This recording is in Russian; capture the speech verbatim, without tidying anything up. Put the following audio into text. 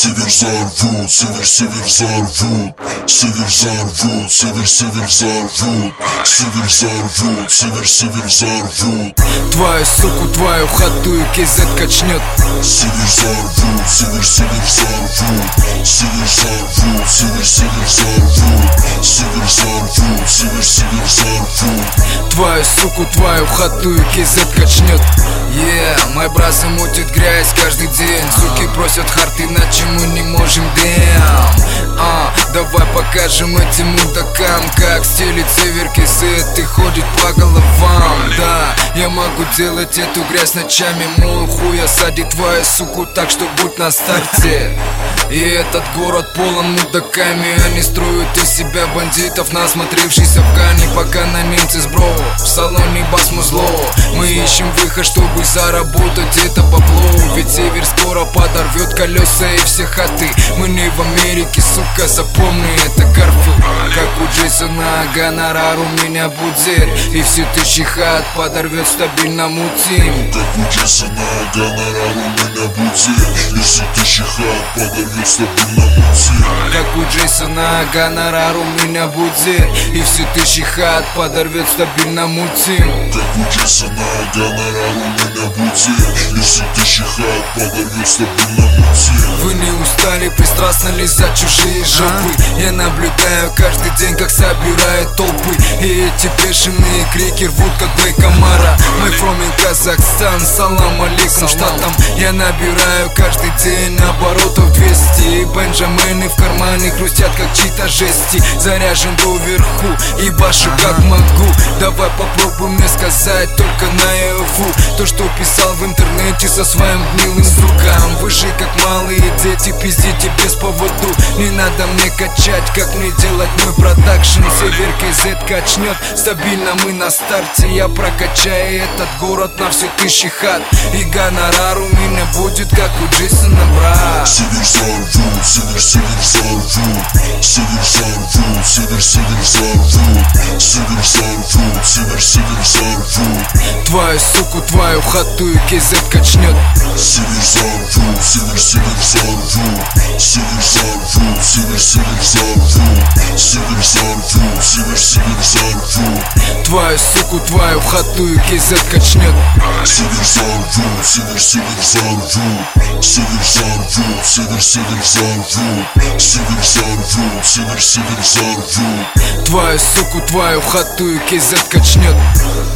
Север взорвут, север, север взорвут, север взорвут, север, север взорвут, север взорвут, север, север взорвут. Твою суку, твою хату и кейзет качнет. Север взорвут, север, север взорвут, север взорвут, север, север взорвут, север взорвут, север, север взорвут. Твою суку, твою хату и кейзет качнет. Yeah, мой брат замутит грязь каждый день. Суки просят хард, иначе мы не можем, damn. А, давай покажем этим мудакам, как стелит север кейзет и ходит по головам. Да, я могу делать эту грязь ночами. Мой хуй осадит твою суку, так что будь на старте. И этот город полон мудаками. Они строят из себя бандитов, насмотревшись в Гане, пока на немцы сбро. В салоне бас музло. Мы ищем выход, чтобы заработать это бабло. Ведь север скоро подорвет колеса и все хаты. Мы не в Америке, сука, запомни это Гарфилд. Как у Джейсона, гонорар у меня будет. И все тысячи хат подорвет стабильно мутим. Как у Джейсона, гонорар у меня будет. И все тысячи хат подорвет стабильно мутим. Как у Джейсона, гонорар у меня будет. И все тысячи хат подорвет стабильно мутим. Как у Джейсона, гонорар у меня будет. И все тысячи хат подорвет стабильно мутим. Вы не устали пристрастно лизать чужие жопы? Я наблюдаю каждый день, как собирают толпы. И эти бешеные крики рвут, как Бейкамара. Мы from in Казахстан, салам алейкум штатам. Я набираю каждый день оборотов двести. И бенджамины в кармане хрустят, как чьи-то жести. Заряжен доверху и башу как могу. Давай попробуй мне сказать только наяву то, что писал в интернете со своим гнилым другом. Вы же как малые дети, пиздите без поводу. Не надо мне качать, как мне делать мой продакшн. Север кейзет качнет, стабильно мы на старте. Я прокачаю этот город на все тысячи хат. И гонорар у меня будет, как у Джейсона, брат. Север взорвут, север, север взорвут, север взорвут, север, север взорвут, север взорвут, север, север взорвут. Твою суку, твою хату и кейзет качнет. Север взорвут, север, север взорвут, север взорвут, север, север взорвут, север взорвут, север, север взорвут. Твою суку, твою хату и кейзет качнет. Север взорвут, север, север взорвут, север взорвут, север, север взорвут, север взорвут, север, север взорвут. Твою суку, твою хату и кейзет качнет.